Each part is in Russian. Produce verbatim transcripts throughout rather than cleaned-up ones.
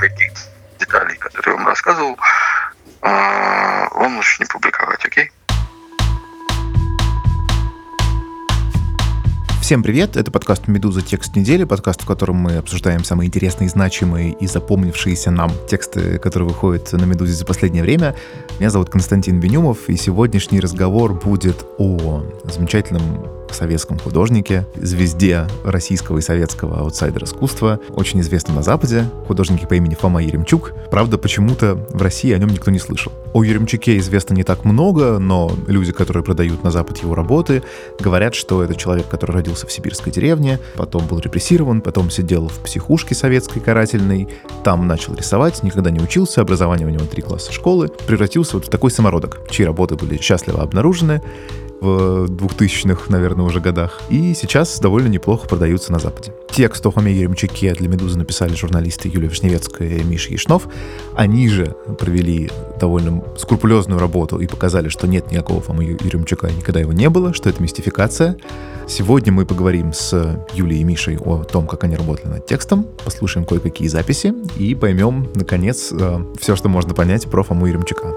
этих деталей, которые я вам рассказывал, вам лучше не публиковать, окей? Всем привет, это подкаст «Медуза. Текст недели», подкаст, в котором мы обсуждаем самые интересные, значимые и запомнившиеся нам тексты, которые выходят на «Медузе» за последнее время. Меня зовут Константин Бенюмов, и сегодняшний разговор будет о замечательном советском художнике, звезде российского и советского аутсайдер-искусства, очень известном на Западе, художнике по имени Фома Еремчук. Правда, почему-то в России о нем никто не слышал. О Еремчуке известно не так много, но люди, которые продают на Запад его работы, говорят, что это человек, который родился в сибирской деревне, потом был репрессирован, потом сидел в психушке советской карательной, там начал рисовать, никогда не учился, образование у него три класса школы, превратился вот в такой самородок, чьи работы были счастливо обнаружены в двухтысячных, наверное, уже годах. И сейчас довольно неплохо продаются на Западе. Текст о Фоме Еремчуке для «Медузы» написали журналисты Юлия Вишневецкая и Миша Яшнов. Они же провели довольно скрупулезную работу и показали, что нет никакого Фомы Еремчука, никогда его не было, что это мистификация. Сегодня мы поговорим с Юлей и Мишей о том, как они работали над текстом, послушаем кое-какие записи и поймем, наконец, все, что можно понять про Фому Еремчука.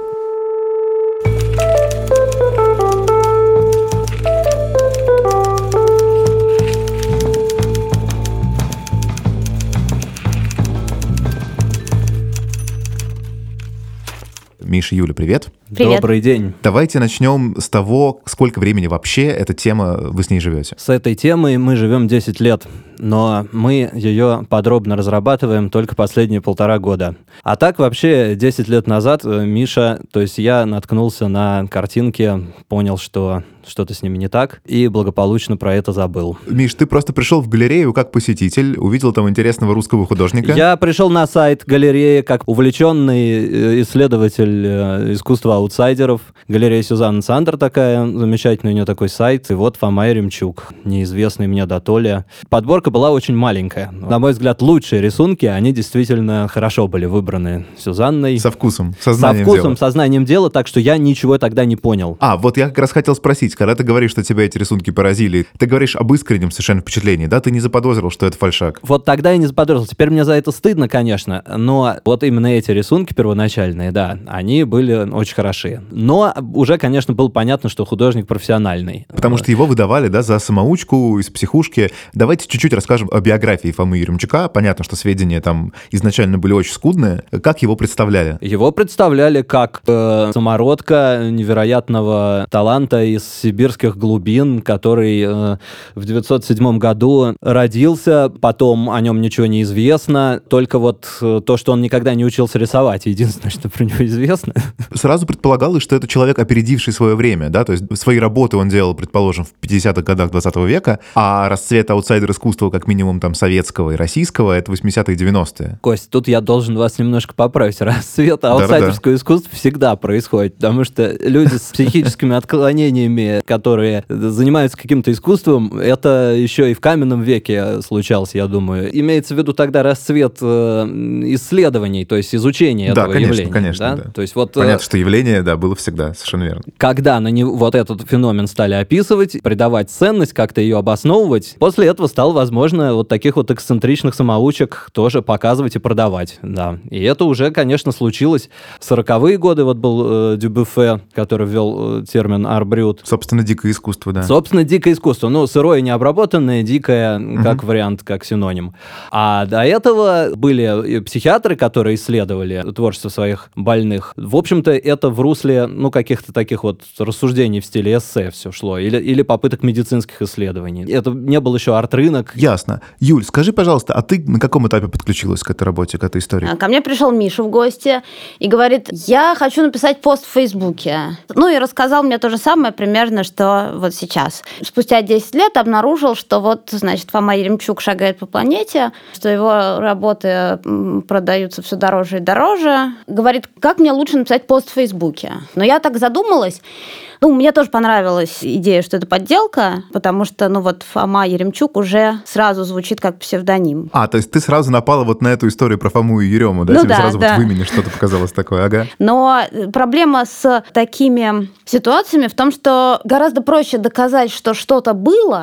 Миша, Юля, привет. Привет. Добрый день. Давайте начнем с того, сколько времени вообще эта тема, вы с ней живете. С этой темой мы живем десять лет, но мы ее подробно разрабатываем только последние полтора года. А так вообще десять лет назад Миша, то есть я наткнулся на картинки, понял, что что-то с ними не так, и благополучно про это забыл. Миш, ты просто пришел в галерею как посетитель, увидел там интересного русского художника. Я пришел на сайт галереи как увлеченный исследователь искусства аутсайдеров. Галерея Сюзанны Сандер такая, замечательный у нее такой сайт. И вот Фома Еремчук, неизвестный мне дотоле. Подборка была очень маленькая. На мой взгляд, лучшие рисунки, они действительно хорошо были выбраны Сюзанной. Со вкусом, сознанием Со вкусом, дела. сознанием дела, так что я ничего тогда не понял. А, вот я как раз хотел спросить, когда ты говоришь, что тебя эти рисунки поразили, ты говоришь об искреннем совершенно впечатлении, да? Ты не заподозрил, что это фальшак? Вот тогда я не заподозрил. Теперь мне за это стыдно, конечно, но вот именно эти рисунки первоначальные, да, они были очень хороши. Но уже, конечно, было понятно, что художник профессиональный. Потому что его выдавали, да, за самоучку из психушки. Давайте чуть-чуть расскажем о биографии Фомы Еремчука. Понятно, что сведения там изначально были очень скудные. Как его представляли? Его представляли как э, самородка невероятного таланта из сибирских глубин, который э, в девятьсот седьмом году родился, потом о нем ничего не известно, только вот э, то, что он никогда не учился рисовать, единственное, что про него известно. Сразу предполагалось, что это человек, опередивший свое время, да, то есть свои работы он делал, предположим, в пятидесятых годах двадцатого века, а расцвет аутсайдер-искусства, как минимум там советского и российского, это восьмидесятые и девяностые. Кость, тут я должен вас немножко поправить. Расцвет аутсайдерского искусства всегда происходит, потому что люди с психическими отклонениями, которые занимаются каким-то искусством, это еще и в каменном веке случалось, я думаю. Имеется в виду тогда расцвет э, исследований, то есть изучения да, этого конечно, явления. Конечно, да? да. То есть вот, понятно, что явление, да, было всегда, совершенно верно. Когда на него вот этот феномен стали описывать, придавать ценность, как-то ее обосновывать, после этого стало возможно вот таких вот эксцентричных самоучек тоже показывать и продавать, да. И это уже, конечно, случилось в сороковые годы, вот был э, Дюбюфе, который ввел э, термин «арт-брют». Собственно, дикое искусство, да. Собственно, дикое искусство. Ну, сырое, необработанное, дикое, как угу. вариант, как синоним. А до этого были психиатры, которые исследовали творчество своих больных. В общем-то, это в русле, ну, каких-то таких вот рассуждений в стиле эссе все шло. Или, или попыток медицинских исследований. Это не был еще арт-рынок. Ясно. Юль, скажи, пожалуйста, а ты на каком этапе подключилась к этой работе, к этой истории? Ко мне пришел Миша в гости и говорит, я хочу написать пост в Фейсбуке. Ну и рассказал мне то же самое примерно, что вот сейчас. Спустя десять лет обнаружил, что вот, значит, Фома Еремчук шагает по планете, что его работы продаются все дороже и дороже. Говорит, как мне лучше написать пост в Фейсбуке? Но я так задумалась. Ну, мне тоже понравилась идея, что это подделка, потому что, ну, вот Фома Еремчук уже сразу звучит как псевдоним. А, то есть ты сразу напала вот на эту историю про Фому и Ерему, да? Ну, Тебе да, сразу да. вот в имени что-то показалось такое, ага. Но проблема с такими ситуациями в том, что гораздо проще доказать, что что-то было,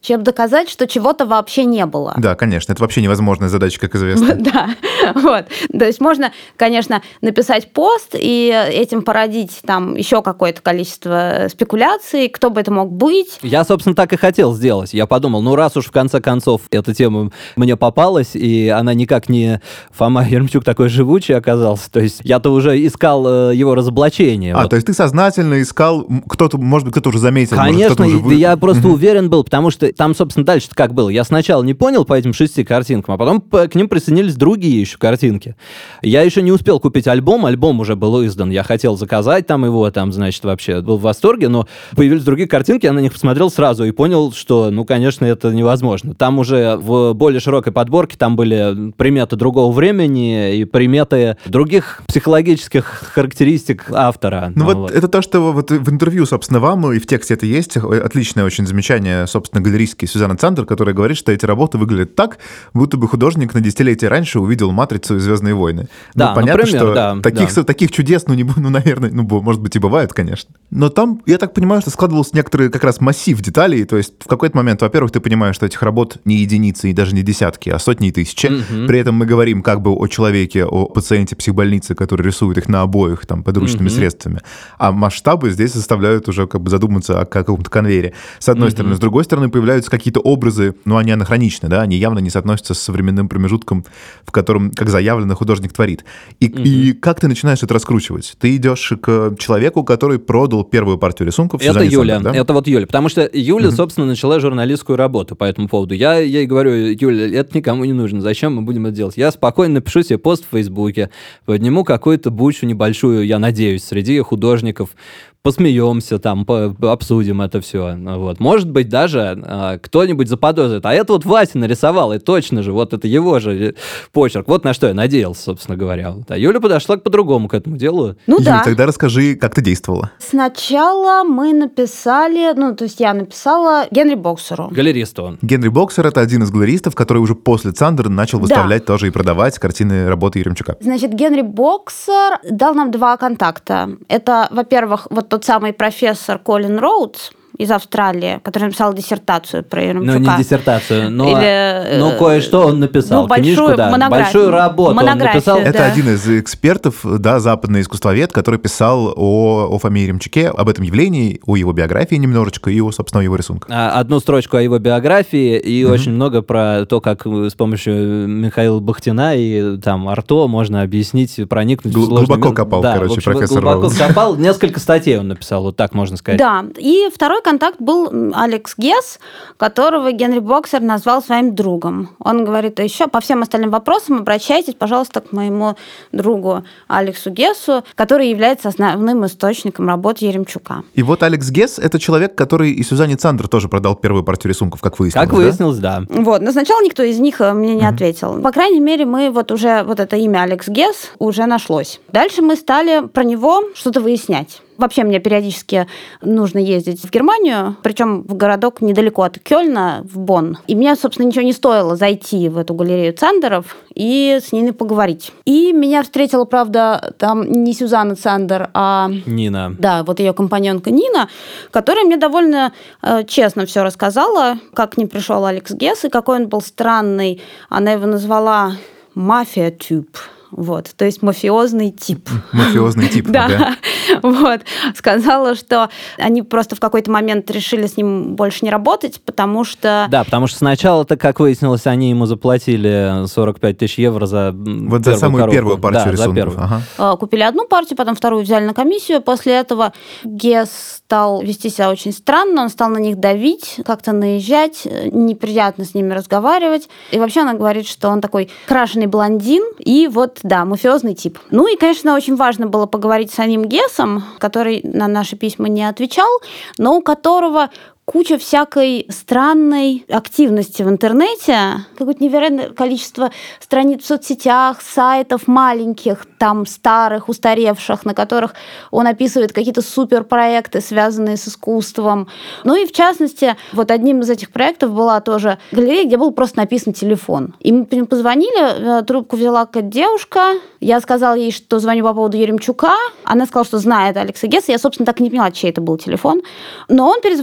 чем доказать, что чего-то вообще не было. Да, конечно, это вообще невозможная задача, как известно. Да, вот. То есть можно, конечно, написать пост и этим породить там еще какое-то количество спекуляций, кто бы это мог быть. Я, собственно, так и хотел сделать. Я подумал, ну раз уж в конце концов эта тема мне попалась, и она никак не Фома Еремчук такой живучий оказался, то есть я-то уже искал э, его разоблачение. А, вот. то есть ты сознательно искал, кто-то, может быть, кто-то уже заметил, Конечно, может, кто-то уже вы... я просто угу. уверен был, потому что там, собственно, дальше-то как было. Я сначала не понял по этим шести картинкам, а потом к ним присоединились другие еще картинки. Я еще не успел купить альбом, альбом уже был издан, я хотел заказать там его, там, значит, вообще был в восторге, но появились другие картинки, я на них посмотрел сразу и понял, что, ну, конечно, это невозможно. Там уже в более широкой подборке там были приметы другого времени и приметы других психологических характеристик автора. Ну, ну вот, вот это то, что вот в интервью, собственно, вам и в тексте это есть. Отличное очень замечание, собственно, галеристки Сюзанны Цандер, которая говорит, что эти работы выглядят так, будто бы художник на десятилетие раньше увидел «Матрицу» и «Звездные войны». Да, ну, понятно, например, что да, таких, да. таких чудес, ну, не, ну, наверное, ну, может быть, и бывают, конечно. Но там, я так понимаю, что складывался некоторый как раз массив деталей, то есть в какой-то момент, во-первых, ты понимаешь, что этих работ не единицы и даже не десятки, а сотни и тысячи. Mm-hmm. При этом мы говорим как бы о человеке, о пациенте психбольницы, который рисует их на обоих там подручными mm-hmm. средствами. А масштабы здесь заставляют уже как бы задуматься о каком-то конвейере. С одной mm-hmm. стороны. С другой стороны, появляются какие-то образы, ну, они анахроничны, да, они явно не соотносятся с современным промежутком, в котором, как заявлено, художник творит. И, mm-hmm. и как ты начинаешь это раскручивать? Ты идешь к человеку, который продал первую партию рисунков. Это Сюзанне Юля, Цандер, да? это вот Юля, потому что Юля, Mm-hmm. собственно, начала журналистскую работу по этому поводу. Я ей говорю, Юля, это никому не нужно, зачем мы будем это делать? Я спокойно напишу себе пост в Фейсбуке, подниму какую-то бучу небольшую, я надеюсь, среди художников, посмеемся там, по- обсудим это все. Вот. Может быть, даже а, кто-нибудь заподозрит. А это вот Вася нарисовал, и точно же, вот это его же почерк. Вот на что я надеялся, собственно говоря. Вот. А Юля подошла по-другому к этому делу. Ну Юля, да. тогда расскажи, как ты действовала. Сначала мы написали, ну, то есть я написала Генри Боксеру. Галерист он. Генри Боксер — это один из галеристов, который уже после Цандер начал выставлять да. тоже и продавать картины работы Еремчука. Значит, Генри Боксер дал нам два контакта. Это, во-первых, вот тот самый профессор Колин Роудс из Австралии, который написал диссертацию про Еремчука. Ну, не диссертацию, но, Или, но кое-что он написал. Ну, большую Книжку, да, монографию. большую работу Монографию, он написал. да. Это один из экспертов, да, западный искусствовед, который писал о, о Фоме Еремчуке, об этом явлении, о его биографии немножечко и о, собственно, его рисунках. Одну строчку о его биографии и mm-hmm. очень много про то, как с помощью Михаила Бахтина и там Арто можно объяснить, проникнуть Гл- в сложный глубоко мир. копал, да, короче, в общем, профессор глубоко Роуз. копал. Несколько статей он написал, вот так можно сказать. Да, и второй контакт был Алекс Гесс, которого Генри Боксер назвал своим другом. Он говорит, а еще по всем остальным вопросам обращайтесь, пожалуйста, к моему другу Алексу Гессу, который является основным источником работы Еремчука. И вот Алекс Гесс — это человек, который и Сюзанне Цандер тоже продал первую партию рисунков, как выяснилось. Как выяснилось, да. да. Вот, но сначала никто из них мне не mm-hmm. ответил. По крайней мере, мы вот уже, вот это имя Алекс Гесс уже нашлось. Дальше мы стали про него что-то выяснять. Вообще мне периодически нужно ездить в Германию, причем в городок недалеко от Кёльна, в Бонн. И мне, собственно, ничего не стоило зайти в эту галерею Цандеров и с ними поговорить. И меня встретила, правда, там не Сюзанна Цандер, а... Нина. Да, вот ее компаньонка Нина, которая мне довольно э, честно все рассказала, как к ним пришел Алекс Гесс и какой он был странный. Она его назвала «мафия-тюб». Вот, то есть мафиозный тип. Мафиозный тип, да. да. Вот, сказала, что они просто в какой-то момент решили с ним больше не работать, потому что... Да, потому что сначала-то, как выяснилось, они ему заплатили сорок пять тысяч евро за Вот за самую коробку. первую партию да, рисунков. Ага. Купили одну партию, потом вторую взяли на комиссию. После этого Гесс стал вести себя очень странно, он стал на них давить, как-то наезжать, неприятно с ними разговаривать. И вообще она говорит, что он такой крашеный блондин и вот, да, мафиозный тип. Ну и, конечно, очень важно было поговорить с самим Гессом, который на наши письма не отвечал, но у которого куча всякой странной активности в интернете, какое-то невероятное количество страниц в соцсетях, сайтов маленьких, там старых, устаревших, на которых он описывает какие-то суперпроекты, связанные с искусством. Ну и в частности, вот одним из этих проектов была тоже галерея, где был просто написан телефон. И мы позвонили, трубку взяла какая-то девушка, я сказала ей, что звоню по поводу Еремчука, она сказала, что знает Алекса Гесса, я, собственно, так и не поняла, чей это был телефон, но он перезвонил.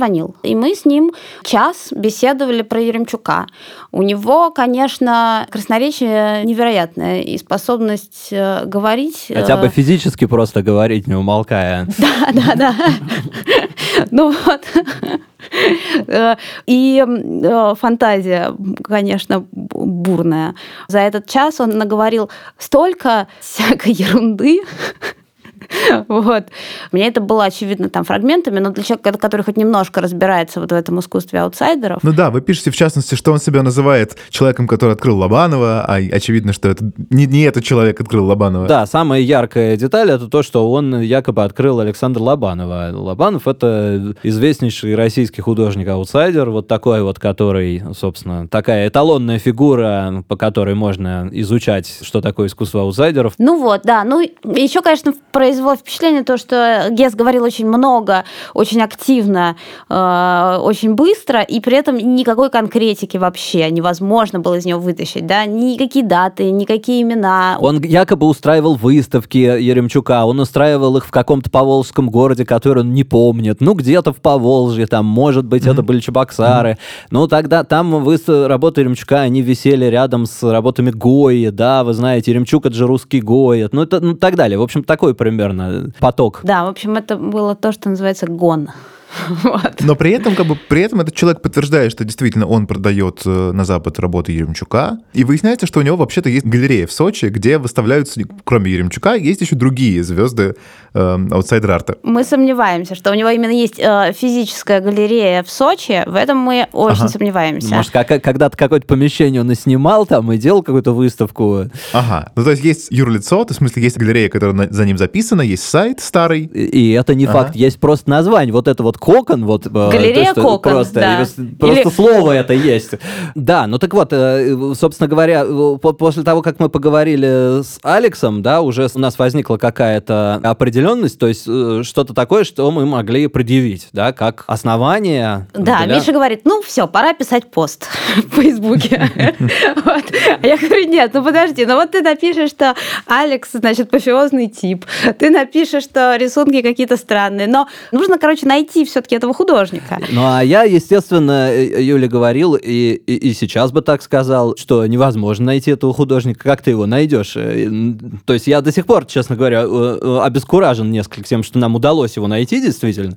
и мы с ним час беседовали про Еремчука. У него, конечно, красноречие невероятное и способность э, говорить... Э... Хотя бы физически просто говорить, не умолкая. Да, да, да. Ну вот... И фантазия, конечно, бурная. За этот час он наговорил столько всякой ерунды. Вот. Мне это было очевидно там фрагментами, но для человека, который хоть немножко разбирается вот в этом искусстве аутсайдеров... Ну да, вы пишете, в частности, что он себя называет человеком, который открыл Лобанова, а очевидно, что это не, не этот человек открыл Лобанова. Да, самая яркая деталь — это то, что он якобы открыл Александра Лобанова. Лобанов — это известнейший российский художник-аутсайдер, вот такой вот, который, собственно, такая эталонная фигура, по которой можно изучать, что такое искусство аутсайдеров. Ну вот, да. Ну, еще, конечно, производство впечатление то, что Гесс говорил очень много, очень активно, э, очень быстро, и при этом никакой конкретики вообще невозможно было из него вытащить, да, никакие даты, никакие имена. Он якобы устраивал выставки Еремчука, он устраивал их в каком-то поволжском городе, который он не помнит, ну, где-то в Поволжье, там, может быть, mm-hmm. это были Чебоксары, mm-hmm. ну, тогда там выставки, работы Еремчука, они висели рядом с работами Гои, да, вы знаете, Еремчук — это же русский Гои, ну, это, ну, так далее, в общем, такой пример поток. Да, в общем, это было то, что называется гон. Вот. Но при этом, как бы, при этом этот человек подтверждает, что действительно он продает на Запад работы Еремчука, и выясняется, что у него вообще-то есть галерея в Сочи, где выставляются, кроме Еремчука, есть еще другие звезды э, аутсайдер-арта. Мы сомневаемся, что у него именно есть э, физическая галерея в Сочи, в этом мы очень ага. сомневаемся. Может, как- когда-то какое-то помещение он и снимал там, и делал какую-то выставку. Ага, ну то есть есть юрлицо, то в смысле есть галерея, которая за ним записана, есть сайт старый. И, и это не ага. факт, есть просто название, вот это вот Кокон, вот галерея то, Кокон, просто, да. просто Или... слово это есть. Да, ну так вот, собственно говоря, после того, как мы поговорили с Алексом, да, уже у нас возникла какая-то определенность, то есть что-то такое, что мы могли предъявить, да, как основание. Да, для... Миша говорит, ну все, пора писать пост в Фейсбуке. А я говорю, нет, ну подожди, ну вот ты напишешь, что Алекс, значит, пофиозный тип, ты напишешь, что рисунки какие-то странные, но нужно, короче, найти все-таки этого художника. Ну, а я, естественно, Юля говорил, и, и, и сейчас бы так сказал, что невозможно найти этого художника. Как ты его найдешь? То есть я до сих пор, честно говоря, обескуражен несколько тем, что нам удалось его найти, действительно.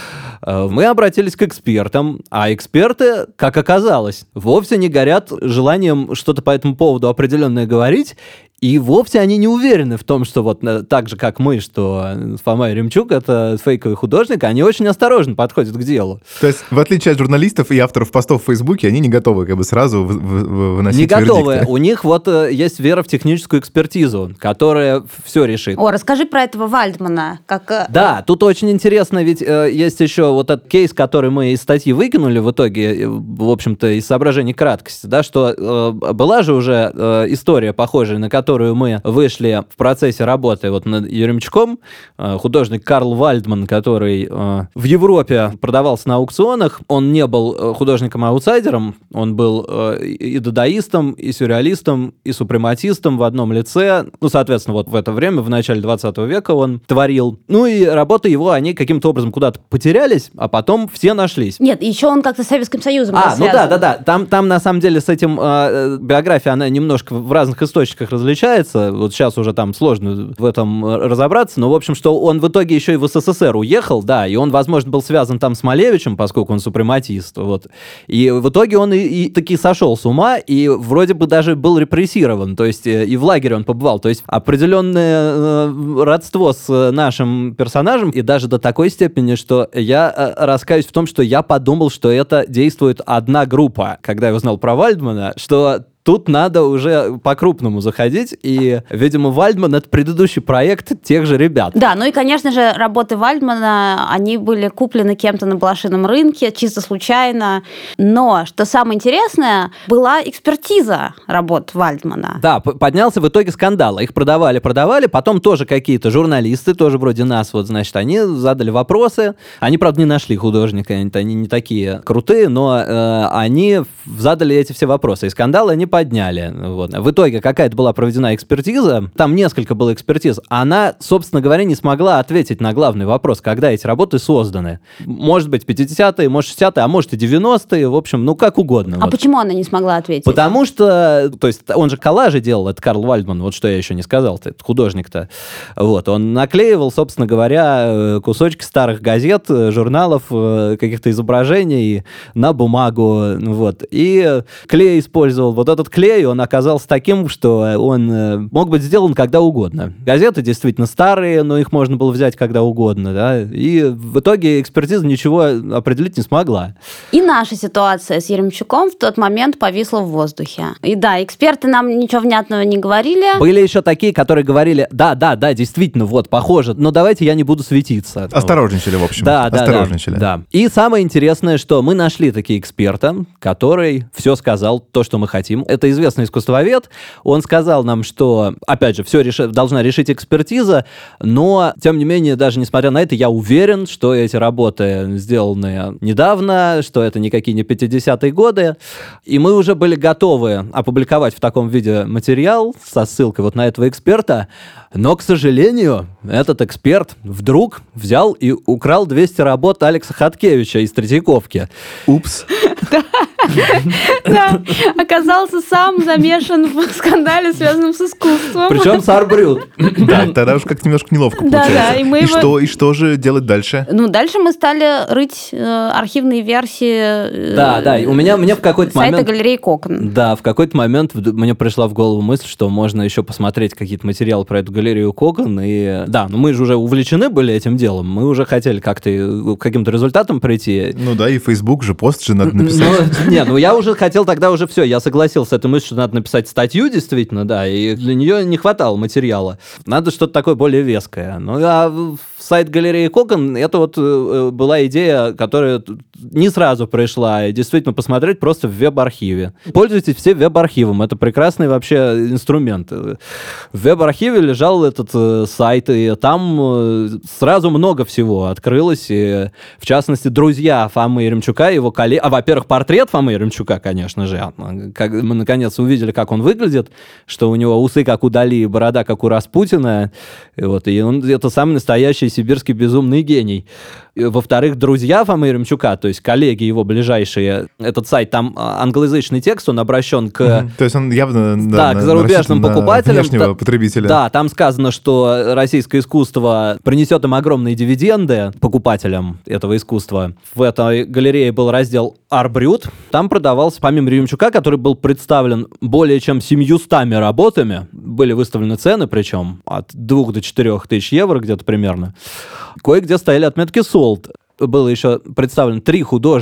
Мы обратились к экспертам, а эксперты, как оказалось, вовсе не горят желанием что-то по этому поводу определенное говорить, и вовсе они не уверены в том, что вот так же, как мы, что Фома Еремчук — это фейковый художник, они очень осторожно подходят к делу. То есть, в отличие от журналистов и авторов постов в Фейсбуке, они не готовы как бы сразу вы- вы- выносить Не готовы. вердикты. У них вот есть вера в техническую экспертизу, которая все решит. О, расскажи про этого Вальдмана. Как... Да, тут очень интересно, ведь э, есть еще вот этот кейс, который мы из статьи выкинули в итоге, в общем-то, из соображений краткости, да, что э, была же уже э, история похожая, на которую мы вышли в процессе работы вот над Еремчуком, э, художник Карл Вальдман, который э, в Европе продавался на аукционах, он не был художником-аутсайдером, он был э, и дадаистом, и сюрреалистом, и супрематистом в одном лице, ну, соответственно, вот в это время, в начале двадцатого века он творил. Ну, и работы его, они каким-то образом куда-то потерялись, а потом все нашлись. Нет, еще он как-то с Советским Союзом А, был ну связан. да, да, да. Там, там на самом деле с этим э, биография, она немножко в разных источниках различается. Вот сейчас уже там сложно в этом разобраться, но, в общем, что он в итоге еще и в СССР уехал, да, и он, возможно, был связан там с Малевичем, поскольку он супрематист, вот. И в итоге он и, и таки сошел с ума, и вроде бы даже был репрессирован, то есть и в лагере он побывал, то есть определенное э, родство с нашим персонажем, и даже до такой степени, что я э, раскаюсь в том, что я подумал, что это действует одна группа, когда я узнал про Вальдмана, что тут надо уже по-крупному заходить, и, видимо, Вальдман — это предыдущий проект тех же ребят. Да, ну и, конечно же, работы Вальдмана, они были куплены кем-то на блошином рынке, чисто случайно. Но, что самое интересное, была экспертиза работ Вальдмана. Да, поднялся в итоге скандал. Их продавали, продавали, потом тоже какие-то журналисты, тоже вроде нас, вот, значит, они задали вопросы. Они, правда, не нашли художника, они не такие крутые, но э, они задали эти все вопросы. И скандалы они подняли. Вот. В итоге какая-то была проведена экспертиза, там несколько было экспертиз, она, собственно говоря, не смогла ответить на главный вопрос, когда эти работы созданы. Может быть, пятидесятые, может, шестидесятые, а может и девяностые, в общем, ну, как угодно. А вот. почему она не смогла ответить? Потому что, то есть, он же коллажи делал, это Карл Вальдман, вот что я еще не сказал-то, это художник-то. Вот, он наклеивал, собственно говоря, кусочки старых газет, журналов, каких-то изображений на бумагу, вот, и клей использовал. Вот этот клей, он оказался таким, что он мог быть сделан когда угодно. Газеты действительно старые, но их можно было взять когда угодно, да, и в итоге экспертиза ничего определить не смогла. И наша ситуация с Еремчуком в тот момент повисла в воздухе. И да, эксперты нам ничего внятного не говорили. Были еще такие, которые говорили, да, да, да, действительно, вот, похоже, но давайте я не буду светиться. Осторожничали, в общем. Да, да, Осторожничали. да, да. И самое интересное, что мы нашли таки эксперта, который все сказал, то, что мы хотим. Это известный искусствовед. Он сказал нам, что, опять же, все реш... должна решить экспертиза, но, тем не менее, даже несмотря на это, я уверен, что эти работы сделаны недавно, что это никакие не пятидесятые годы, и мы уже были готовы опубликовать в таком виде материал со ссылкой вот на этого эксперта, но, к сожалению, этот эксперт вдруг взял и украл двести работ Алекса Хаткевича из Третьяковки. Упс. Да, оказался сам замешан в скандале, связанном с искусством. Причем с Арбрют. Так, тогда уж как-то немножко неловко Да, получается. да, и мы И его- что, и что же делать дальше? Ну, дальше мы стали рыть э, архивные версии э, Да, да, и у меня, мне в какой-то сайта момент... галереи Кокон. Да, в какой-то момент в- мне пришла в голову мысль, что можно еще посмотреть какие-то материалы про эту галерею Кокон, и да, ну мы же уже увлечены были этим делом, мы уже хотели как-то э, к каким-то результатам прийти. Ну да, и Facebook же, пост же надо написать. Ну, не, ну я уже хотел тогда уже все, я согласился с этой мыслью, что надо написать статью, действительно, да, и для нее не хватало материала. Надо что-то такое более веское. Ну, а в- сайт галереи Кокон, это вот э, была идея, которая т- не сразу пришла, и действительно посмотреть просто в веб-архиве. Пользуйтесь все веб-архивом, это прекрасный вообще инструмент. В веб-архиве лежал этот э, сайт, и там э, сразу много всего открылось, и, в частности, друзья Фомы Еремчука, его коллеги, а, во-первых, портрет Фомы Еремчука, конечно же, как мы наконец увидели, как он выглядит, что у него усы, как у Дали, и борода, как у Распутина, и, вот, и он это самый настоящий сибирский безумный гений. И, во-вторых, друзья Фомы Еремчука, то есть коллеги его ближайшие, этот сайт, там а, англоязычный текст, он обращен к... Мгм. То есть он явно Да, да, к на- зарубежным на покупателям. внешнего Та- потребителя. Да, там сказано, что российское искусство принесет им огромные дивиденды покупателям этого искусства. В этой галерее был раздел «Арбрют». Там продавался, помимо Еремчука, который был представлен более чем семьюстами работами, были выставлены цены, причем от двух до четырех тысяч евро где-то примерно, кое-где стояли отметки «Солд». Было еще представлено три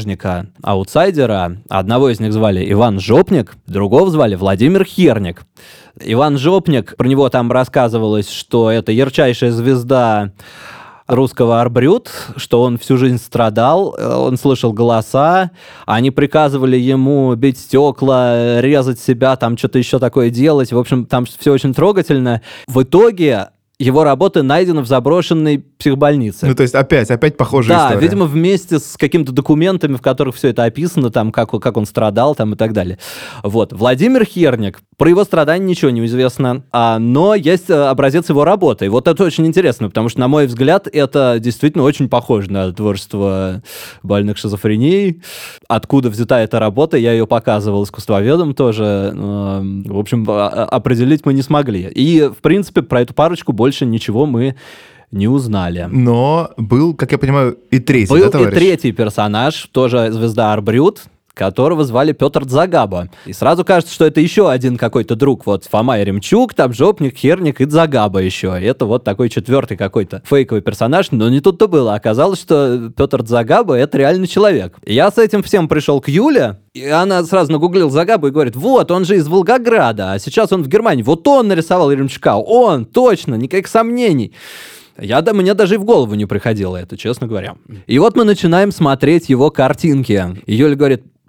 художника-аутсайдера. Одного из них звали Иван Жопник, другого звали Владимир Херник. Иван Жопник, про него там рассказывалось, что это ярчайшая звезда русского Арбрют, что он всю жизнь страдал, он слышал голоса, они приказывали ему бить стекла, резать себя, там что-то еще такое делать. В общем, там все очень трогательно. В итоге его работы найдены в заброшенной психбольнице. Ну, то есть опять, опять похожая Да, история. видимо, вместе с какими-то документами, в которых все это описано, там, как, как он страдал там, и так далее. Вот. Владимир Херник, про его страдания ничего не известно, а, но есть а, образец его работы. И вот это очень интересно, потому что, на мой взгляд, это действительно очень похоже на творчество больных шизофренией. Откуда взята эта работа, я ее показывал искусствоведам тоже. А, в общем, а, определить мы не смогли. И, в принципе, про эту парочку больше ничего мы не узнали. Но был, как я понимаю, и третий, Был да, и товарищ? третий персонаж, тоже звезда Арбрют, которого звали Петр Дзагаба. И сразу кажется, что это еще один какой-то друг. Вот Фома Еремчук, там Жопник, Херник и Дзагаба еще. И это вот такой четвертый какой-то фейковый персонаж. Но не тут-то было. Оказалось, что Петр Дзагаба — это реальный человек. И я с этим всем пришел к Юле, и она сразу нагуглила Дзагабу и говорит: вот, он же из Волгограда, а сейчас он в Германии. Вот он нарисовал Еремчука. Он, точно, никаких сомнений. Я, да, мне даже и в голову не приходило это, честно говоря. И вот мы начинаем смотреть его картинки. И Юля говорит: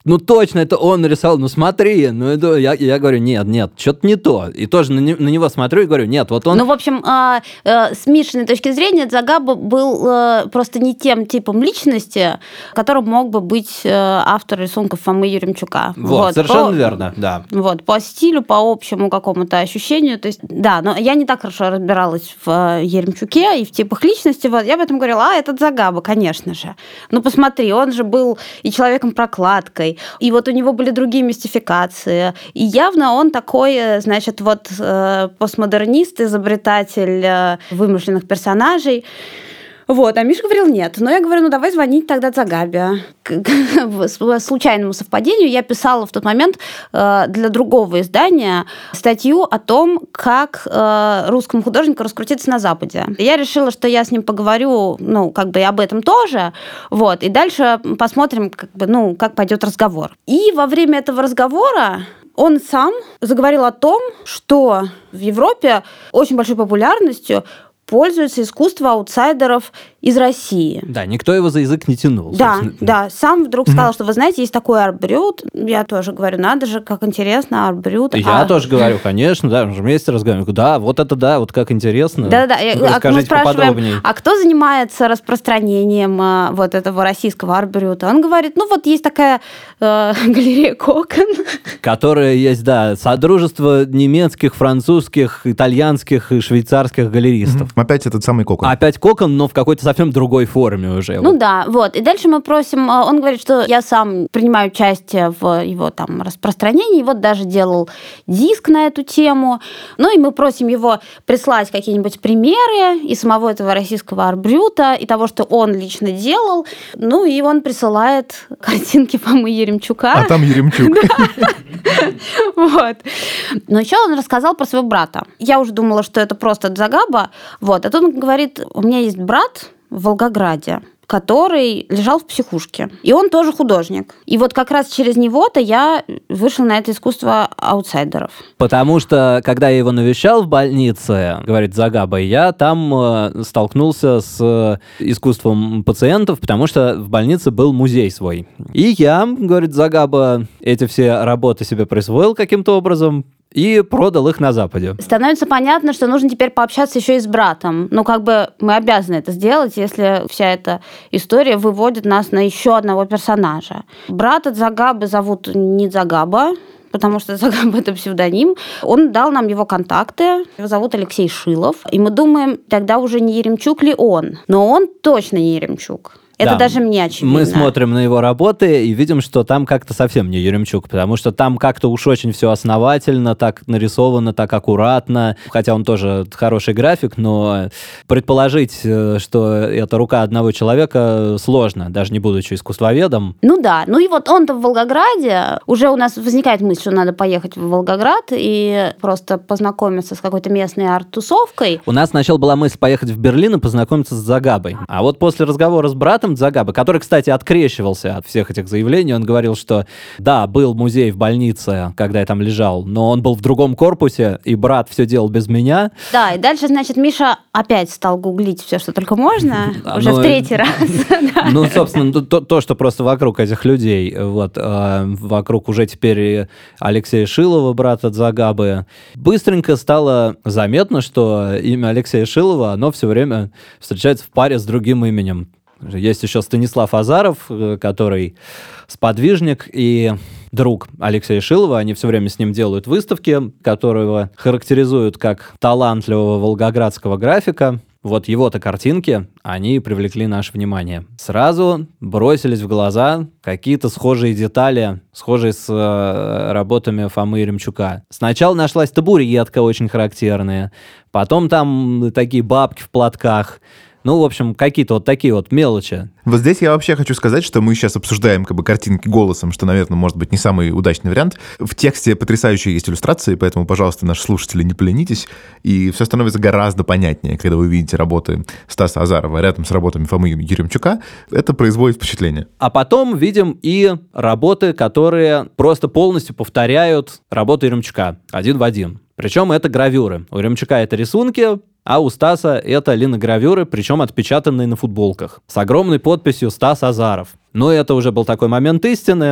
ну точно, это он нарисовал, ну смотри, ну это, я, я говорю, нет, нет, что-то не то. И тоже на, не, на него смотрю и говорю, нет, вот он... Ну, в общем, э, э, с Мишиной точки зрения, Дзагаба был э, просто не тем типом личности, которым мог бы быть э, автор рисунков Фомы Еремчука. Вот, вот совершенно по, верно, да. Вот, по стилю, по общему какому-то ощущению, то есть, да, но я не так хорошо разбиралась в Еремчуке и в типах личности, вот, я поэтому говорила, а, это Дзагаба, конечно же. Ну, посмотри, он же был и человеком-прокладкой, и вот у него были другие мистификации. И явно он такой, значит, вот постмодернист, изобретатель вымышленных персонажей. Вот, а Миша говорил нет. Но я говорю, ну давай звонить тогда Дзагабе. По случайному совпадению я писала в тот момент для другого издания статью о том, как русскому художнику раскрутиться на Западе. Я решила, что я с ним поговорю, ну, как бы и об этом тоже, вот, и дальше посмотрим, как бы, ну, как пойдет разговор. И во время этого разговора он сам заговорил о том, что в Европе очень большой популярностью пользуется искусство аутсайдеров из России. Да, никто его за язык не тянул. Да, да. Сам вдруг сказал, что, вы знаете, есть такой арт-брют. Я тоже говорю, надо же, как интересно, арт-брют. Я а... тоже говорю, конечно, да, мы же вместе разговариваем. Да, вот это да, вот как интересно. Да-да-да. Расскажите мы спрашиваем, поподробнее. А кто занимается распространением вот этого российского арт-брюта? Он говорит, ну вот есть такая э, галерея Кокон. Которая есть, да, содружество немецких, французских, итальянских и швейцарских галеристов. Опять этот самый Кокон. Опять Кокон, но в какой-то совсем другой форме уже. Ну да, вот. И дальше мы просим, он говорит, что я сам принимаю участие в его там распространении, вот даже делал диск на эту тему. Ну и мы просим его прислать какие-нибудь примеры и самого этого российского арт-брюта, и того, что он лично делал. Ну и он присылает картинки Фомы Еремчука. А там Еремчук. Вот. Но еще он рассказал про своего брата. Я уже думала, что это просто Дзагаба. Вот. А тут он говорит, у меня есть брат в Волгограде, который лежал в психушке. И он тоже художник. И вот как раз через него-то я вышла на это искусство аутсайдеров. Потому что, когда я его навещал в больнице, говорит Дзагаба, я там э, столкнулся с искусством пациентов, потому что в больнице был музей свой. И я, говорит Дзагаба, эти все работы себе присвоил каким-то образом, и продал их на Западе. Становится понятно, что нужно теперь пообщаться еще и с братом. Ну, как бы мы обязаны это сделать, если вся эта история выводит нас на еще одного персонажа. Брата Дзагабы зовут не Дзагаба, потому что Дзагаба – это псевдоним. Он дал нам его контакты. Его зовут Алексей Шилов. И мы думаем, тогда уже не Еремчук ли он. Но он точно не Еремчук. Это да. даже мне очевидно. Мы смотрим на его работы и видим, что там как-то совсем не Еремчук, потому что там как-то уж очень все основательно, так нарисовано, так аккуратно. Хотя он тоже хороший график, но предположить, что это рука одного человека, сложно, даже не будучи искусствоведом. Ну да. Ну и вот он-то в Волгограде. Уже у нас возникает мысль, что надо поехать в Волгоград и просто познакомиться с какой-то местной арт-тусовкой. У нас сначала была мысль поехать в Берлин и познакомиться с Дзагабой. А вот после разговора с братом Дзагабы, который, кстати, открещивался от всех этих заявлений. Он говорил, что да, был музей в больнице, когда я там лежал, но он был в другом корпусе, и брат все делал без меня. Да, и дальше, значит, Миша опять стал гуглить все, что только можно, уже в третий раз. Ну, собственно, то, что просто вокруг этих людей, вот, вокруг уже теперь Алексея Шилова, брата Дзагабы, быстренько стало заметно, что имя Алексея Шилова, оно все время встречается в паре с другим именем. Есть еще Станислав Азаров, который сподвижник и друг Алексея Шилова. Они все время с ним делают выставки, которого характеризуют как талантливого волгоградского графика. Вот его-то картинки, они привлекли наше внимание. Сразу бросились в глаза какие-то схожие детали, схожие с э, работами Фомы Еремчука. Сначала нашлась табуретка очень характерная, потом там такие бабки в платках. Ну, в общем, какие-то вот такие вот мелочи. Вот здесь я вообще хочу сказать, что мы сейчас обсуждаем как бы картинки голосом, что, наверное, может быть не самый удачный вариант. В тексте потрясающие есть иллюстрации, поэтому, пожалуйста, наши слушатели, не поленитесь. И все становится гораздо понятнее, когда вы видите работы Стаса Азарова рядом с работами Фомы Еремчука. Это производит впечатление. А потом видим и работы, которые просто полностью повторяют работы Еремчука один в один. Причем это гравюры. У Еремчука это рисунки, а у Стаса это линогравюры, причем отпечатанные на футболках, с огромной подписью «Стас Азаров». Но это уже был такой момент истины.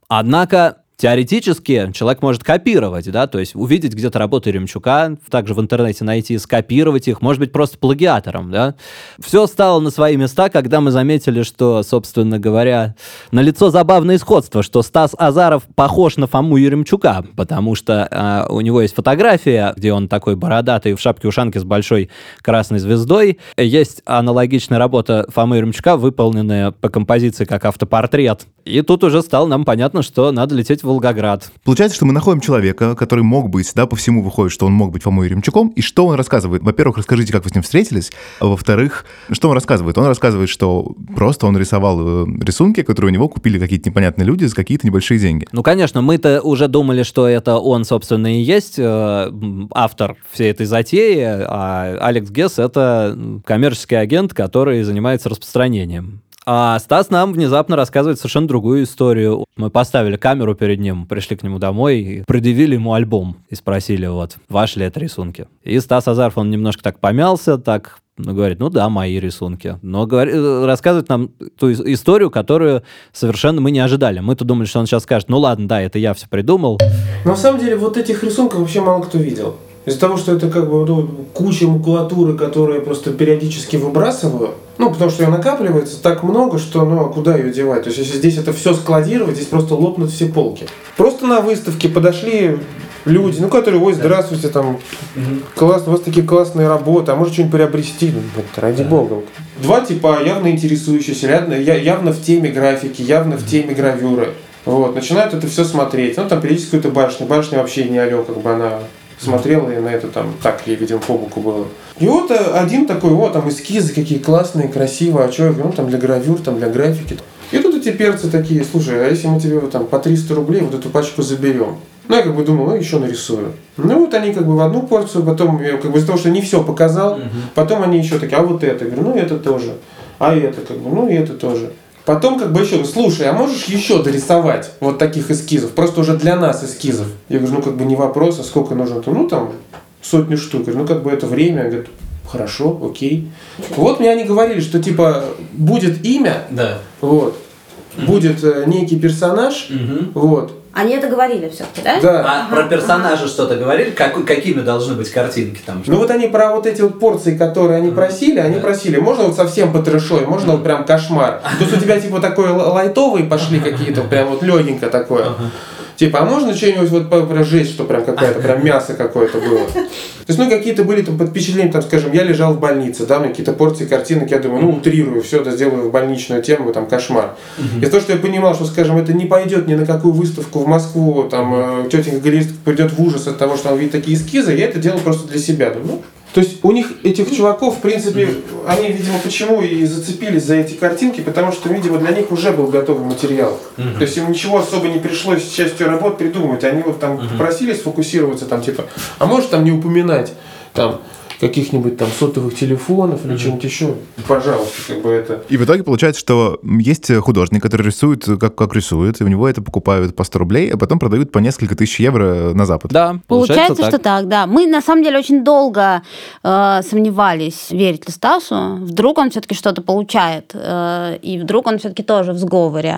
Однако теоретически человек может копировать, да, то есть увидеть где-то работы Еремчука, также в интернете найти, скопировать их, может быть, просто плагиатором, да. Все стало на свои места, когда мы заметили, что, собственно говоря, налицо забавное сходство, что Стас Азаров похож на Фому Еремчука, потому что э, у него есть фотография, где он такой бородатый в шапке-ушанке с большой красной звездой. Есть аналогичная работа Фомы Еремчука, выполненная по композиции как автопортрет. И тут уже стало нам понятно, что надо лететь в Волгоград. Получается, что мы находим человека, который мог быть, да, по всему выходит, что он мог быть Фомой Еремчуком, и что он рассказывает? Во-первых, расскажите, как вы с ним встретились, а во-вторых, что он рассказывает? Он рассказывает, что просто он рисовал рисунки, которые у него купили какие-то непонятные люди за какие-то небольшие деньги. Ну, конечно, мы-то уже думали, что это он, собственно, и есть э, автор всей этой затеи, а Алекс Гесс — это коммерческий агент, который занимается распространением. А Стас нам внезапно рассказывает совершенно другую историю. Мы поставили камеру перед ним, пришли к нему домой и предъявили ему альбом и спросили, вот, ваши ли это рисунки. И Стас Азаров, он немножко так помялся, так, ну, говорит, ну да, мои рисунки. Но говорит, рассказывает нам ту историю, которую совершенно мы не ожидали. Мы-то думали, что он сейчас скажет, ну ладно, да, это я все придумал. На самом деле, вот этих рисунков вообще мало кто видел. Из-за того, что это как бы ну, куча макулатуры, которую я просто периодически выбрасываю, ну, потому что ее накапливается так много, что, ну, а куда ее девать? То есть, если здесь это все складировать, здесь просто лопнут все полки. Просто на выставке подошли люди, ну, которые, ой, здравствуйте, там, классно, у вас такие классные работы, а может что-нибудь приобрести? Ну, ради бога. Два типа явно интересующиеся, явно, явно в теме графики, явно в теме гравюры. Вот, начинают это все смотреть. Ну, там периодически какая-то башня. Башня вообще не алё, как бы она смотрела и на это там, так ей, видимо, по боку было. И вот один такой, вот там эскизы какие классные, красивые, а что я говорю, ну там для гравюр, там для графики. И тут эти перцы такие, слушай, а если мы тебе вот, там по триста рублей вот эту пачку заберем? Ну, я как бы думал, ну, еще нарисую. Ну, вот они как бы в одну порцию, потом, я, как бы из-за того, что не все показал, uh-huh. потом они еще такие, а вот это, я говорю, ну, это тоже, а это, как бы, ну, и это тоже. Потом как бы еще, слушай, а можешь еще дорисовать вот таких эскизов? Просто уже для нас эскизов. Я говорю, ну как бы не вопрос, а сколько нужно? Ну там сотню штук. Я говорю, ну как бы это время. Я говорю, хорошо, окей. Вот мне они говорили, что типа будет имя, да. вот, будет э, некий персонаж, угу. вот. Они это говорили все-таки, да? Да. А ага. Про персонажа что-то говорили? Как, какими должны быть картинки там? Ну вот они про вот эти вот порции, которые они просили, они да. просили, можно вот совсем по трэшой, можно вот прям кошмар. То есть у тебя типа такое лайтовые пошли какие-то, прям вот легенько такое. Типа, а можно что-нибудь вот прям жесть, что прям какое-то, прям мясо какое-то было. То есть, ну, какие-то были там под впечатлением, там, скажем, я лежал в больнице, да, у меня какие-то порции картинок, я думаю, ну, утрирую, все это сделаю в больничную тему, там, кошмар. Uh-huh. И то, что я понимал, что, скажем, это не пойдет ни на какую выставку в Москву, там, тетенька галерист придет в ужас от того, что он видит такие эскизы, я это делал просто для себя, думаю, ну. То есть у них, этих чуваков, в принципе, они, видимо, почему и зацепились за эти картинки, потому что, видимо, для них уже был готовый материал. Uh-huh. То есть им ничего особо не пришлось частью работ придумывать. Они вот там uh-huh. просили сфокусироваться, там, типа, а может там не упоминать, там, каких-нибудь там сотовых телефонов или mm-hmm. что-нибудь еще. Пожалуйста, как бы это. И в итоге получается, что есть художник, который рисует, как, как рисует, и у него это покупают по сто рублей, а потом продают по несколько тысяч евро на Запад. Да, получается, получается что так, да. Мы, на самом деле, очень долго э, сомневались, верить ли Стасу. Вдруг он все-таки что-то получает, э, и вдруг он все-таки тоже в сговоре.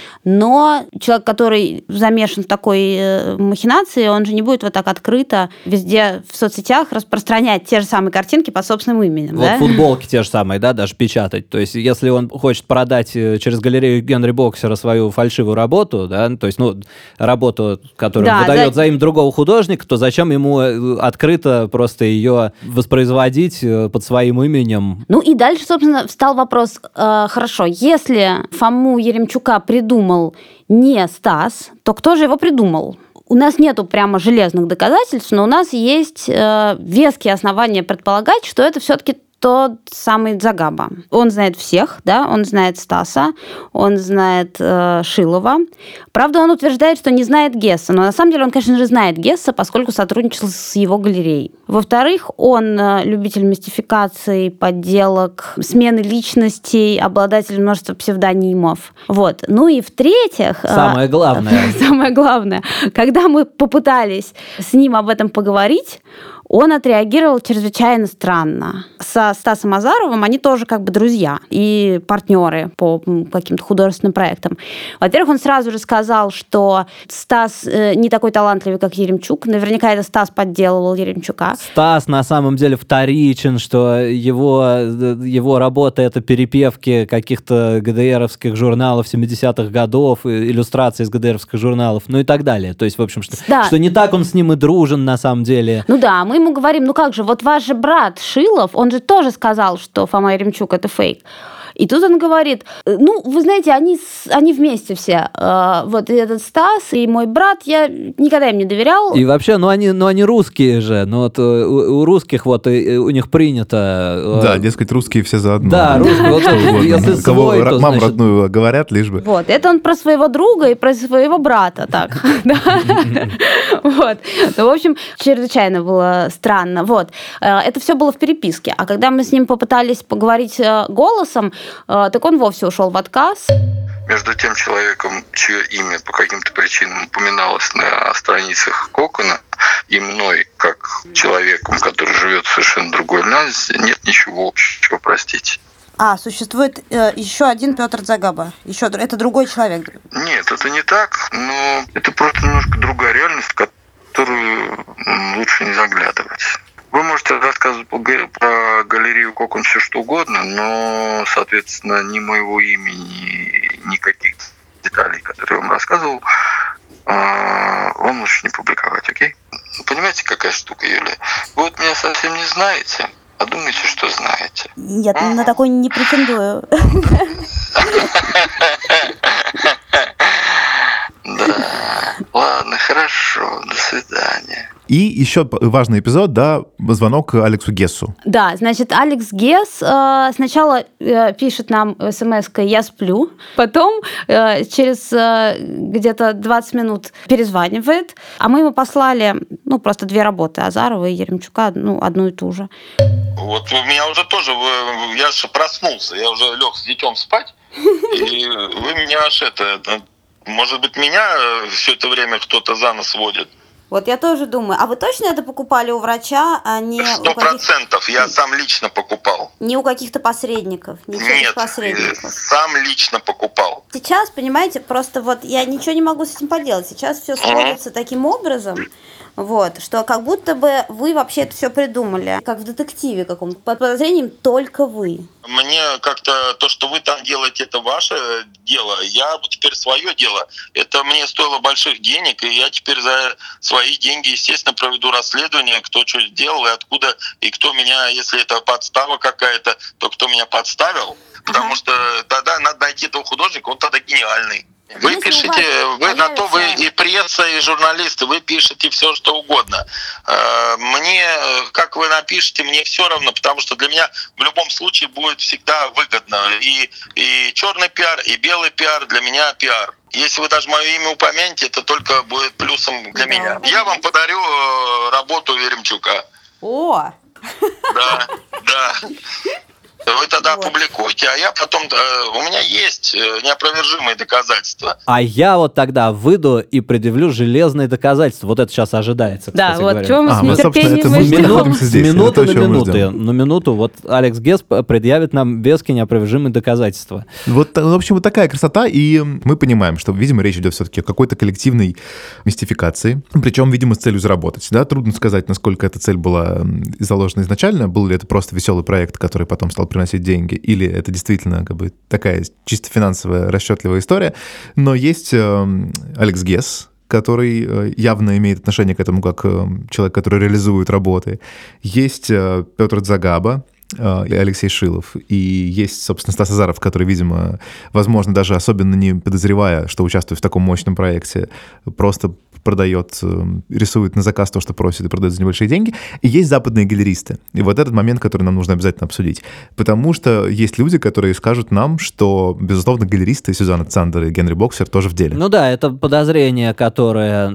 Но человек, который замешан в такой э, махинации, он же не будет вот так открыто везде в соцсетях распространять те же самые картинки под собственным именем. Вот да? футболки те же самые, да, даже печатать. То есть, если он хочет продать через галерею Генри Боксера свою фальшивую работу, да, то есть, ну, работу, которую да, выдает за... за имя другого художника, то зачем ему открыто просто ее воспроизводить под своим именем? Ну и дальше, собственно, встал вопрос, э, хорошо, если Фому Еремчука придумал не Стас, то кто же его придумал? У нас нету прямо железных доказательств, но у нас есть э, веские основания предполагать, что это все-таки тот самый Дзагаба. Он знает всех, да, он знает Стаса, он знает э, Шилова. Правда, он утверждает, что не знает Гесса, но на самом деле он, конечно же, знает Гесса, поскольку сотрудничал с его галереей. Во-вторых, он э, любитель мистификации, подделок, смены личностей, обладатель множества псевдонимов. Вот. Ну и в-третьих... Самое главное. Самое главное. Когда мы попытались с ним об этом поговорить, он отреагировал чрезвычайно странно. Со Стасом Азаровым они тоже как бы друзья и партнеры по каким-то художественным проектам. Во-первых, он сразу же сказал, что Стас не такой талантливый, как Еремчук. Наверняка это Стас подделывал Еремчука. Стас на самом деле вторичен, что его, его работа — это перепевки каких-то ГДРовских журналов семидесятых годов, иллюстрации из ГДРовских журналов, ну и так далее. То есть, в общем, что, да. что не так он с ним и дружен на самом деле. Ну да, мы ему говорим, ну как же, вот ваш же брат Шилов, он же тоже сказал, что Фома Еремчук — это фейк. И тут он говорит, ну, вы знаете, они, они вместе все. Вот и этот Стас, и мой брат, я никогда им не доверял. И вообще, ну они, ну, они русские же. Ну вот у, у русских вот у них принято... Да, дескать, русские все заодно. Да, русские. Вот если кого свой, то, маму значит... родную говорят, лишь бы. Вот, это он про своего друга и про своего брата, так. Вот. В общем, чрезвычайно было странно. Вот. Это все было в переписке. А когда мы с ним попытались поговорить голосом, так он вовсе ушел в отказ. Между тем человеком, чье имя по каким-то причинам упоминалось на страницах Кокона, и мной, как человеком, который живет в совершенно другой нас, нет ничего общего, простите. А, существует э, еще один Петр Дзагаба. Еще, это другой человек. Нет, это не так, но это просто немножко другая реальность, в которую лучше не заглядывать. Вы можете рассказывать про галерею Кокон все что угодно, но, соответственно, ни моего имени, ни никаких деталей, которые я вам рассказывал, вам лучше не публиковать, окей? Понимаете, какая штука, Юлия? Вы вот меня совсем не знаете, а думаете, что знаете. Я на такой не претендую. Да, ладно, хорошо, до свидания. И еще важный эпизод, да, звонок Алексу Гессу. Да, значит, Алекс Гесс э, сначала э, пишет нам смс-кой «Я сплю», потом э, через э, где-то двадцать минут перезванивает, а мы ему послали, ну, просто две работы Азарова и Еремчука, ну, одну и ту же. Вот у меня уже тоже, я же проснулся, я уже лег с детем спать, и вы меня аж это, может быть, меня все это время кто-то за нос водит. Вот я тоже думаю. А вы точно это покупали у врача, а не Сто процентов. Я сам лично покупал. Не у каких-то посредников? Не Нет, посредников. сам лично покупал. Сейчас, понимаете, просто вот я ничего не могу с этим поделать. Сейчас все сходится mm-hmm. таким образом, вот, что как будто бы вы вообще это все придумали, как в детективе каком-то, под подозрением только вы. Мне как-то то, что вы там делаете, это ваше дело. Я теперь свое дело. Это мне стоило больших денег, и я теперь за свои деньги, естественно, проведу расследование, кто что сделал и откуда, и кто меня, если это подстава какая-то, то кто меня подставил. Потому uh-huh. что тогда надо найти этого художника, он тогда гениальный. Вы если пишете, вы появится... на то вы и пресса, и журналисты, вы пишете все, что угодно. Мне, как вы напишете, мне все равно, потому что для меня в любом случае будет всегда выгодно. И, и черный пиар, и белый пиар, для меня пиар. Если вы даже мое имя упомянете, это только будет плюсом для да. меня. Я вам подарю работу Еремчука. О! Да, да. Вы тогда вот. Опубликуйте, а я потом... У меня есть неопровержимые доказательства. А я вот тогда выйду и предъявлю железные доказательства. Вот это сейчас ожидается, да, кстати вот говоря. чего мы а, с нетерпением мы, ждем. С минуты на минуту. На минуту вот Алекс Гесс предъявит нам веские неопровержимые доказательства. Вот, в общем, вот такая красота, и мы понимаем, что, видимо, речь идет все-таки о какой-то коллективной мистификации, причем, видимо, с целью заработать. Да? Трудно сказать, насколько эта цель была заложена изначально, был ли это просто веселый проект, который потом стал приносить деньги, или это действительно как бы такая чисто финансовая расчетливая история. Но есть э, Алекс Гесс, который э, явно имеет отношение к этому как э, человек, который реализует работы. Есть э, Петр Дзагаба, и Алексей Шилов. И есть, собственно, Стас Азаров, который, видимо, возможно, даже особенно не подозревая, что участвует в таком мощном проекте, просто продает, рисует на заказ то, что просит, и продает за небольшие деньги. И есть западные галеристы. И вот этот момент, который нам нужно обязательно обсудить. Потому что есть люди, которые скажут нам, что, безусловно, галеристы Сюзанна Цандер и Генри Боксер тоже в деле. Ну да, это подозрение, которое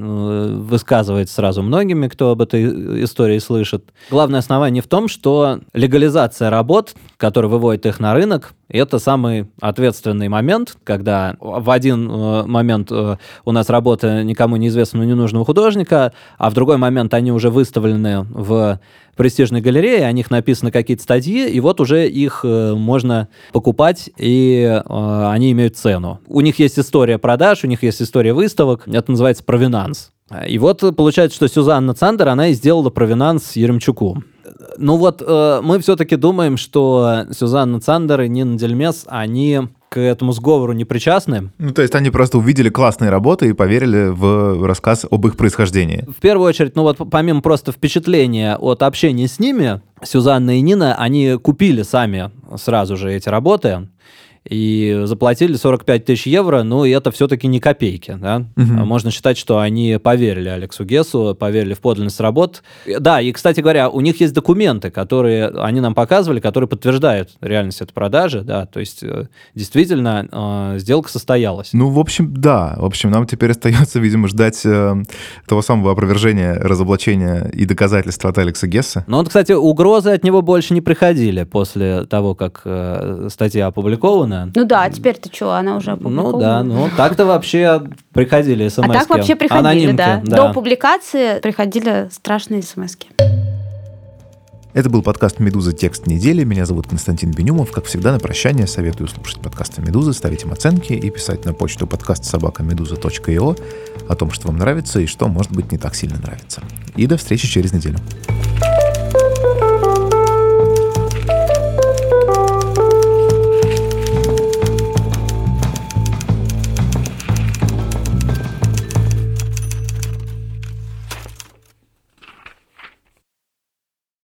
высказывается сразу многими, кто об этой истории слышит. Главное основание в том, что легализация публикация работ, которая выводит их на рынок, это самый ответственный момент, когда в один э, момент э, у нас работа никому неизвестного, ненужного художника, а в другой момент они уже выставлены в престижной галерее, о них написаны какие-то статьи, и вот уже их э, можно покупать, и э, они имеют цену. У них есть история продаж, у них есть история выставок, это называется провинанс. И вот получается, что Сюзанна Цандер, она и сделала провинанс Еремчуку. Ну вот э, мы все-таки думаем, что Сюзанна Цандер и Нина Дельмес, они к этому сговору не причастны. Ну, то есть они просто увидели классные работы и поверили в рассказ об их происхождении. В первую очередь, ну вот помимо просто впечатления от общения с ними, Сюзанна и Нина, они купили сами сразу же эти работы и заплатили сорок пять тысяч евро, ну и это все-таки не копейки, да? Угу. Можно считать, что они поверили Алексу Гессу, поверили в подлинность работ. Да, и, кстати говоря, у них есть документы, которые они нам показывали, которые подтверждают реальность этой продажи, да, то есть действительно э, сделка состоялась. Ну, в общем, да, в общем, нам теперь остается, видимо, ждать э, того самого опровержения, разоблачения и доказательства от Алекса Гесса. Ну, вот, кстати, угрозы от него больше не приходили после того, как э, статья опубликована. Ну да, а теперь-то что, она уже опубликована? Ну да, ну так-то вообще приходили смс-ки. А так вообще приходили, анонимки, да. да. До публикации приходили страшные смс-ки. Это был подкаст «Медуза. Текст недели». Меня зовут Константин Бенюмов. Как всегда, на прощание советую слушать подкасты «Медузы», ставить им оценки и писать на почту подкаст собака медуза точка io о том, что вам нравится и что, может быть, не так сильно нравится. И до встречи через неделю.